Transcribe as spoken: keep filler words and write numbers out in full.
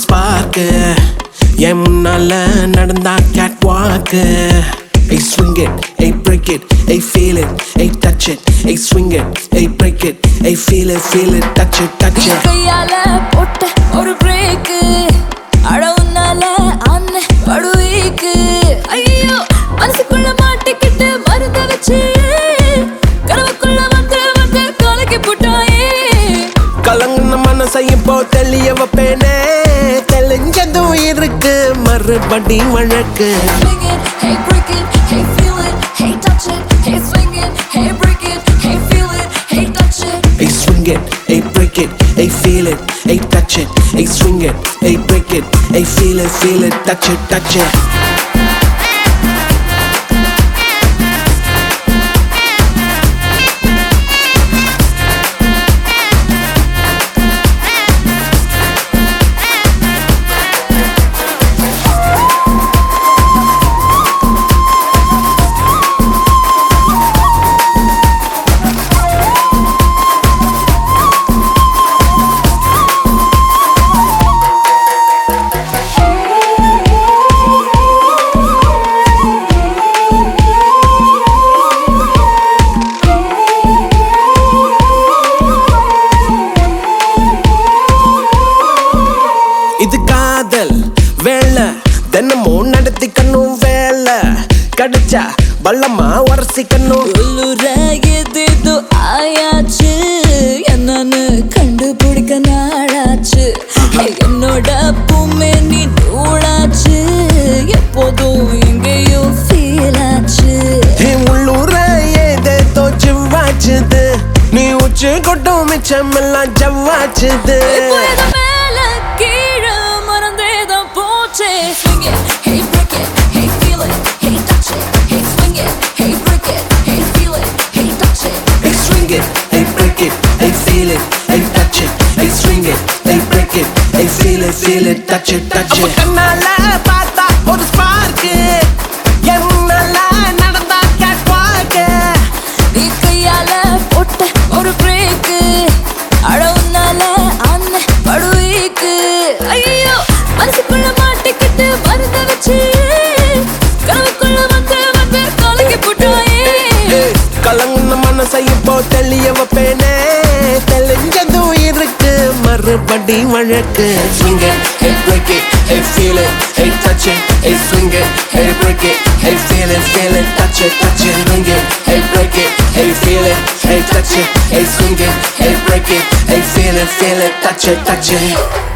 spark. என் முன்னால நடந்தா catwalk. Hey swing it, hey break it, hey feel it, hey touch it, hey swing it, hey break it, hey feel it, feel it, touch it, touch it. கையால போட்ட ஒரு break அடவுனால அன்ன படுவீக்கு ஐயோ மனசுக்குள்ள மாட்டிக்கிட்டு மருந்து வச்சு கனவுக்குள்ள வந்து வந்து கலக்கி போட்டாயே கலங்குன மனசை இப்போ தெளிய வைப்பேனே தெளிஞ்சதும் இருக்கு மறுபடி வழக்கு. Swing it, hey break it, hey feel it, hey touch it, hey swing it, hey break it, hey feel it, hey touch it. Hey swing it, hey break it, hey feel it, hey touch it, hey swing it, hey break it, hey feel it, feel it, touch it, touch it. இது காதல் வேலை தினமும் நடத்திக்கணும் வேலை கடிச்சா பள்ளமா உரசிக்கணும். உள்ளுராயதேதோ ஆயாச்சு என்னன்னு கண்டுபிடிக்க நாளாச்சு என்னோட பூமே நீ தூளாச்சு எப்போதும் எங்கேயோ ஃபீல் ஆச்சு. உள்ளூர ஏதேதோ ஜிவ்வாச்சுது நீ உச்சு கொட்டும் மிச்சம் எல்லாம் ஜவ்வாச்சுது. Swing it, hey break it, hey feel it, hey touch it, hey swing it, hey break it, hey feel it, hey touch it. Hey swing it, hey break it, hey feel it, hey touch it, hey swing it, hey break it, hey feel it, feel it, touch it, touch it. கண்ணால பார்த்தா ஒரு spark என் முன்னால நடந்தா catwalk. நீ கையால போட்ட ஒரு break அடவுனால அன்ன படுவீக்கு ஐயோ மனசுக்குள்ள மாட்டிக்கிட்டு மருந்து வச்சு கனவுக்குள்ள வந்து வந்து கலக்கி போட்டாயே கலங்குன மனசை இப்போ தெளிய வைப்பேனே தெளிஞ்சதும் இருக்கு மறுபடி வழக்கு. Swing it, hey break it, hey feel it, hey touch it, hey swing it, hey break it, hey feel it, feel it, touch it, touch it. Swing it, hey break it, hey feel it, hey touch it, hey swing it, hey break it, hey feel it, feel it, touch it, touch it.